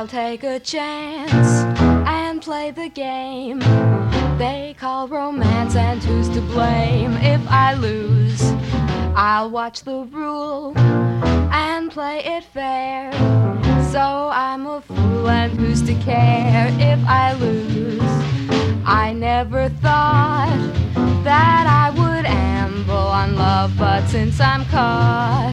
I'll take a chance and play the game they call romance, and who's to blame if I lose? I'll watch the rule and play it fair, so I'm a fool and who's to care if I lose? I never thought that I would amble on love, but since I'm caught